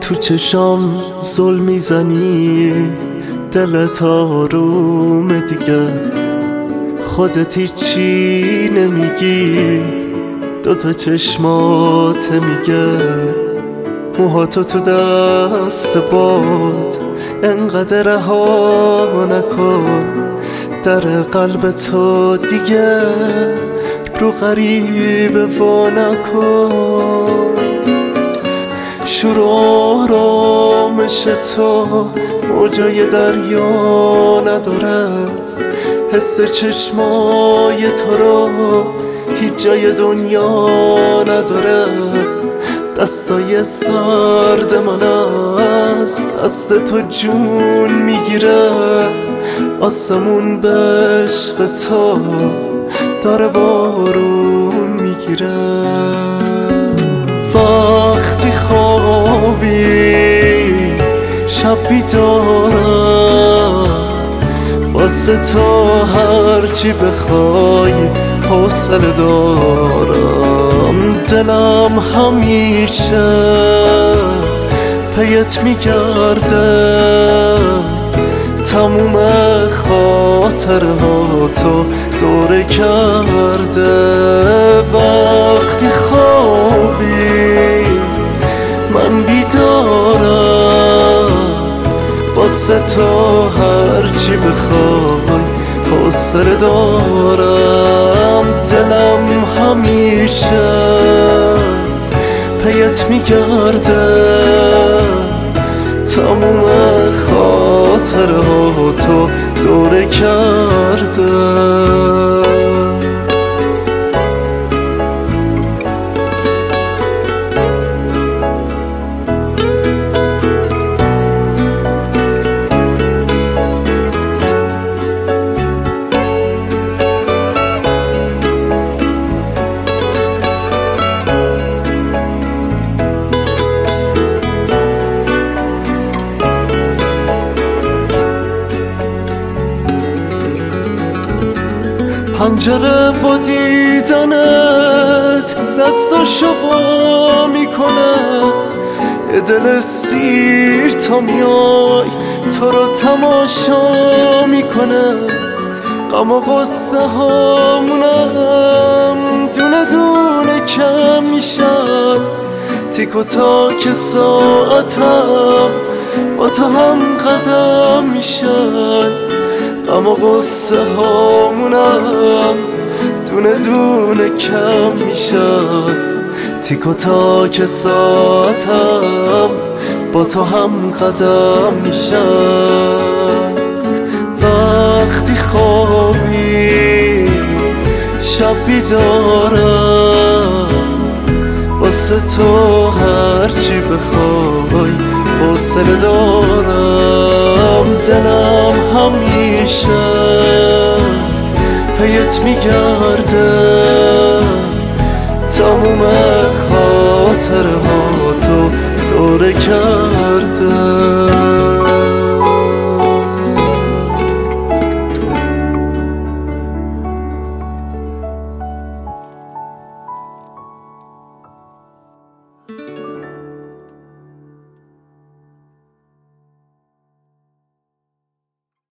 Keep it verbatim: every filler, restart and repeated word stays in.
تو چشام زل میزنی، دلت آرومه دیگه، خودت هیچی نمیگی، دوتا چشمات میگه، موهاتو تو دست باد انقدر رها نکن، در قلب تو دیگه رو غریبه وا نکن. شور آرامش تو موجای دریا نداره، حس چشمای تو رو هیچ جای دنیا نداره، دستای سرد من از دست تو جون میگیره، آسمون به عشق تو داره بارون میگیره. وقتی خوابی شب بیدارم، واسه تو هرچی بخوای حوصله دارم، دلم همیشه پیت میگرده، تموم خاطرهاتو دوره کرده. وقتی خوابی من بیدارم، واسه تو هرچی بخوای حوصله دارم، دلم همیشه پیت میگرده، تموم خاطرهاتو دوره کرده. پنجره با دیدنت دستاشو وا میکنه، یه دل سیر تا میای تو رو تماشا میکنه، غم و غصه هامونم دونه دونه کم میشن، تیک و تاک ساعتم با تو هم قدم میشن، غم و غصه هامونم دونه دونه کم میشن، تیک و تاک ساعتم با تو هم قدم میشن. وقتی خوابی شب بیدارم، واسه تو هرچی بخوای حوصله دارم، دلم همیشه پیت میگرده، تموم خاطرهاتو دوره کرده.